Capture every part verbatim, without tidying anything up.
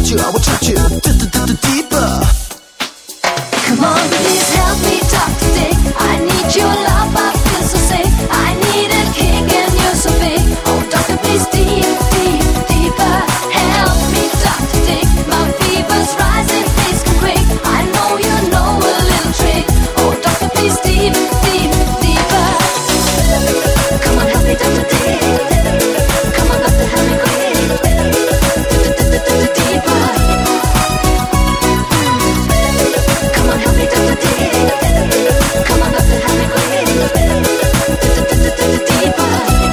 touch you, I will touch you deeper. Come on, please help me, Doctor Dick. I need your love, I feel so sick. I need a kick and you're so big. Oh, doctor, please deep, deep, deeper. Help me, Doctor Dick. My fever's rising, please come quick. I know you know a little trick. Oh, doctor, please deep, deep, deeper. Come on, help me, Doctor Dick. Come on, doctor, help me quick. Deeper. Come on, help me, Doctor Dick. Come on, doctor, help me quick. Deeper.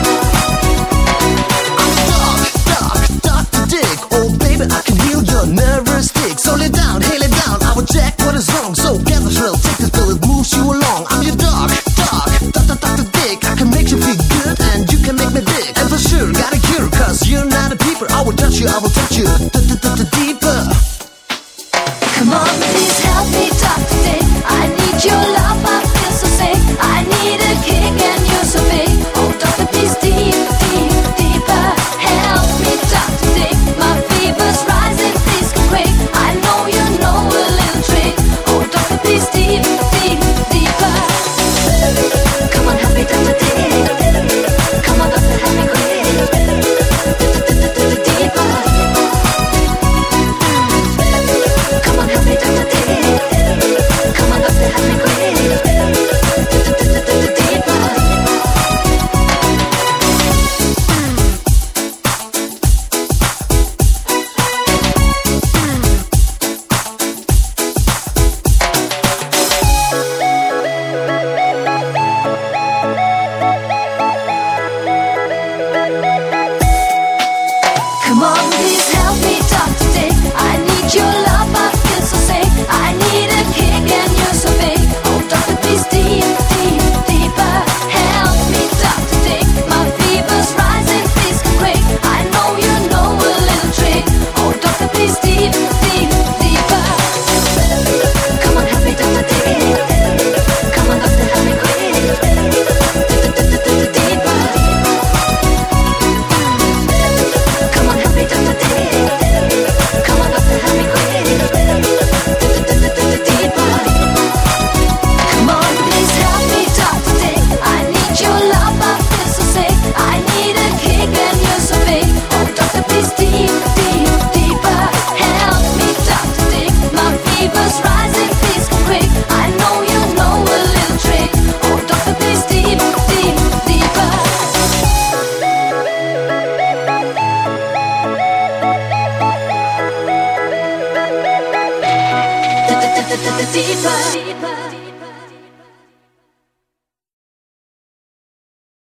I'm Doc, Doc, Doctor Dick. Oh baby, I can heal your nervous tick. So lay down, hey lay down, I will check what is wrong. So get the thrill, take this pill, it moves you along. I'm your Doc, Doc, Doctor, Doctor Dick. I can make you feel good and you can make me dick. And for sure, got a cure, cause you're not a peeper. I will touch you, I will touch you deeper. Come on, please help me, Doctor Dick. I need your love, I feel so sick. I need a kick and you're so big. Oh, doctor, please deep, deep, deeper. Help me, Doctor Dick. My fever's rising, please come quick. I know you know a little trick. Oh, doctor, please deep, deep, deeper. Come on, help me, Doctor Dick. Come on, doctor, help me quick. Deeper. Come on, help me, Doctor Dick. Come on, doctor, help me quick. Deeper. Come on, please help me, Doctor Dick. I need your love, I feel so sick. I need a kick and you're so big. Oh, doctor, please deep, deep, deeper. Help me, Doctor Dick. My fever's rising, please come quick. I know you know a little trick. Oh, doctor, please deep, deep, deeper. Come on, help me, Doctor Dick. Come on, doctor, help me quick. Deeper. Come on, help me, Doctor Dick. Come on, doctor, help me quick. Deeper. Come on, please help me, Doctor Dick. I need your love, I feel so sick. I need a kick and you're so big. Oh, doctor, please deep, deep, deeper. Help me, Doctor Dick. My fever's rising, please come quick. I know you know a little trick. Oh, doctor, please deep, deep, deeper. Deeper.